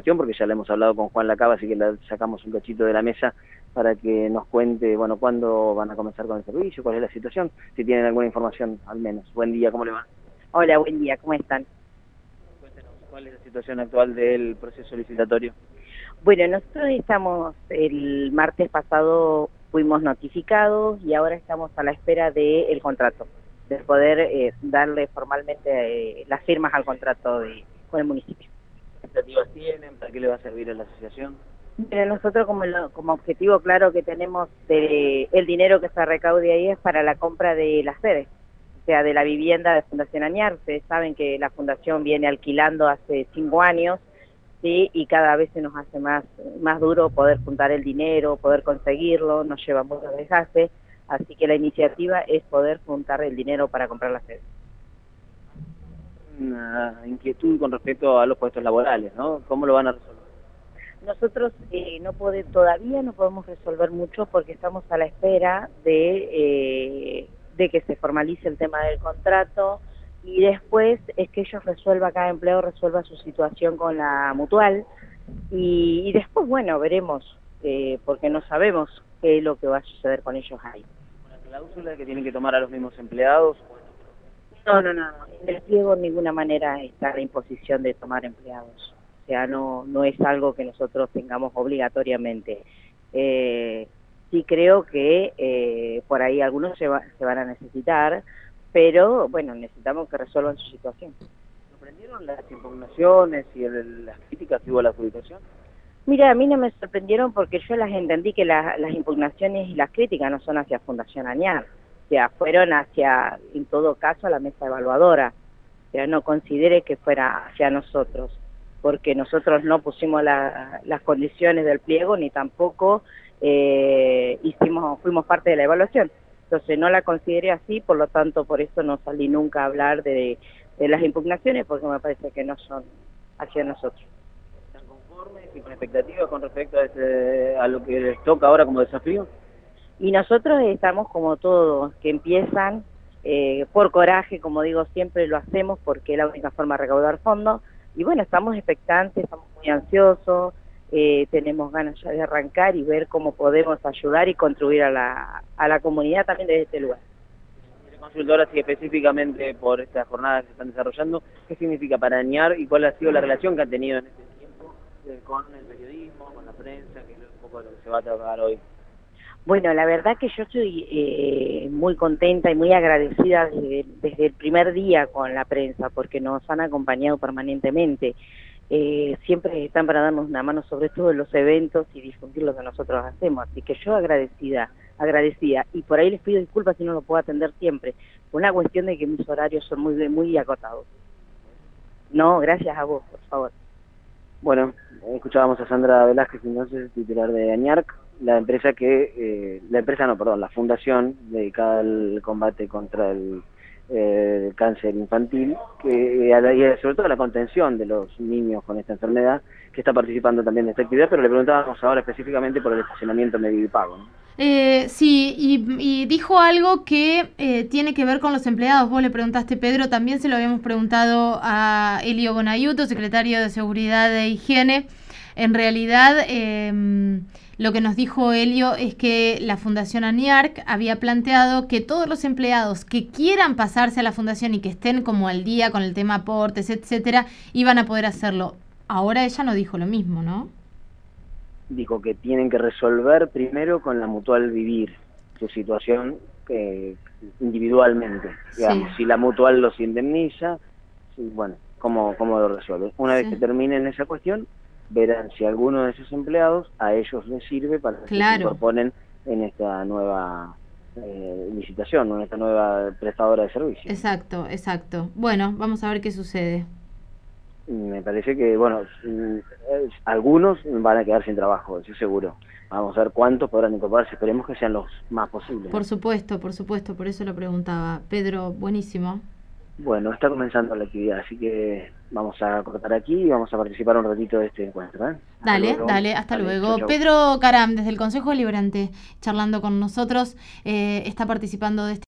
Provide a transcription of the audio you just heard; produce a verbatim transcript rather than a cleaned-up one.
cuestión, porque ya la hemos hablado con Juan Lacaba, así que la sacamos un cachito de la mesa para que nos cuente, bueno, cuándo van a comenzar con el servicio, cuál es la situación, si tienen alguna información al menos. Buen día, ¿cómo le va? Hola, buen día, ¿cómo están? Cuéntenos, ¿cuál es la situación actual del proceso licitatorio? Bueno, nosotros estamos, el martes pasado fuimos notificados y ahora estamos a la espera del contrato, de poder eh, darle formalmente eh, las firmas al contrato de, con el municipio. ¿Qué expectativas tienen? ¿Para qué le va a servir a la asociación? Pero nosotros como, lo, como objetivo claro que tenemos de, el dinero que se recaude ahí es para la compra de las sedes, o sea, de la vivienda de Fundación Añar. Ustedes saben que la fundación viene alquilando hace cinco años, ¿sí? Y cada vez se nos hace más, más duro poder juntar el dinero, poder conseguirlo, nos lleva mucho desgaste, así que la iniciativa es poder juntar el dinero para comprar la sede. Una inquietud con respecto a los puestos laborales, ¿no? ¿Cómo lo van a resolver? Nosotros eh, no pode, todavía no podemos resolver mucho porque estamos a la espera de, eh, de que se formalice el tema del contrato y después es que ellos resuelvan, cada empleado resuelva su situación con la mutual y, y después, bueno, veremos, eh, porque no sabemos qué es lo que va a suceder con ellos ahí. ¿Una cláusula que tienen que tomar a los mismos empleados? No, no, no, en el pliego en ninguna manera está la imposición de tomar empleados. O sea, no, no es algo que nosotros tengamos obligatoriamente. Eh, sí creo que eh, por ahí algunos se, va, se van a necesitar, pero bueno, necesitamos que resuelvan su situación. ¿Sorprendieron las impugnaciones y el, las críticas que hubo a la adjudicación? Mira, a mí no me sorprendieron porque yo las entendí que la, las impugnaciones y las críticas no son hacia Fundación Añar, o sea, fueron hacia, en todo caso, a la mesa evaluadora. O sea, no considere que fuera hacia nosotros, porque nosotros no pusimos la, las condiciones del pliego ni tampoco eh, hicimos, fuimos parte de la evaluación. Entonces no la consideré así, por lo tanto por eso no salí nunca a hablar de, de las impugnaciones, porque me parece que no son hacia nosotros. ¿Están conformes y con expectativas con respecto a, este, a lo que les toca ahora como desafío? Y nosotros estamos como todos, que empiezan eh, por coraje, como digo, siempre lo hacemos porque es la única forma de recaudar fondos. Y bueno, estamos expectantes, estamos muy ansiosos, eh, tenemos ganas ya de arrancar y ver cómo podemos ayudar y contribuir a la, a la comunidad también desde este lugar. Consultora, sí, específicamente por estas jornadas que se están desarrollando, ¿qué significa para Añar y cuál ha sido la relación que han tenido en este tiempo eh, con el periodismo, con la prensa, que es un poco lo que se va a tratar hoy? Bueno, la verdad que yo estoy eh, muy contenta y muy agradecida desde, desde el primer día con la prensa, porque nos han acompañado permanentemente. Eh, siempre están para darnos una mano sobre todo en los eventos y difundir lo que nosotros hacemos. Así que yo agradecida, agradecida. Y por ahí les pido disculpas si no lo puedo atender siempre. Por una cuestión de que mis horarios son muy, muy acotados. No, gracias a vos, por favor. Bueno, escuchábamos a Sandra Velázquez, entonces, titular de Añarc, la empresa que, eh, la empresa no, perdón, la fundación dedicada al combate contra el, eh, el cáncer infantil, que, y sobre todo la contención de los niños con esta enfermedad, que está participando también de esta actividad, pero le preguntábamos ahora específicamente por el estacionamiento medio y pago, ¿no? Eh, sí, y, y dijo algo que eh, tiene que ver con los empleados. Vos le preguntaste, Pedro, también se lo habíamos preguntado a Elio Bonayuto, secretario de Seguridad e Higiene. En realidad, eh, lo que nos dijo Elio es que la Fundación Añarc había planteado que todos los empleados que quieran pasarse a la Fundación y que estén como al día con el tema aportes, etcétera, iban a poder hacerlo. Ahora ella no dijo lo mismo, ¿no? Dijo que tienen que resolver primero con la mutual vivir su situación eh, individualmente. Digamos, Sí. si la mutual los indemniza, sí, bueno, ¿cómo, cómo lo resuelven? Una Sí. vez que terminen esa cuestión, verán si alguno de esos empleados a ellos les sirve para que Claro. se incorporen en esta nueva eh, licitación, en esta nueva prestadora de servicios. Exacto, exacto. Bueno, vamos a ver qué sucede. Me parece que, bueno, algunos van a quedar sin trabajo, eso seguro. Vamos a ver cuántos podrán incorporarse, esperemos que sean los más posibles. Por supuesto, por supuesto, por eso lo preguntaba. Pedro, buenísimo. Bueno, está comenzando la actividad, así que vamos a cortar aquí y vamos a participar un ratito de este encuentro, ¿eh? Hasta Dale, luego. dale, hasta Dale, luego. chau, chau. Pedro Caram, desde el Consejo Deliberante, charlando con nosotros, eh, está participando de este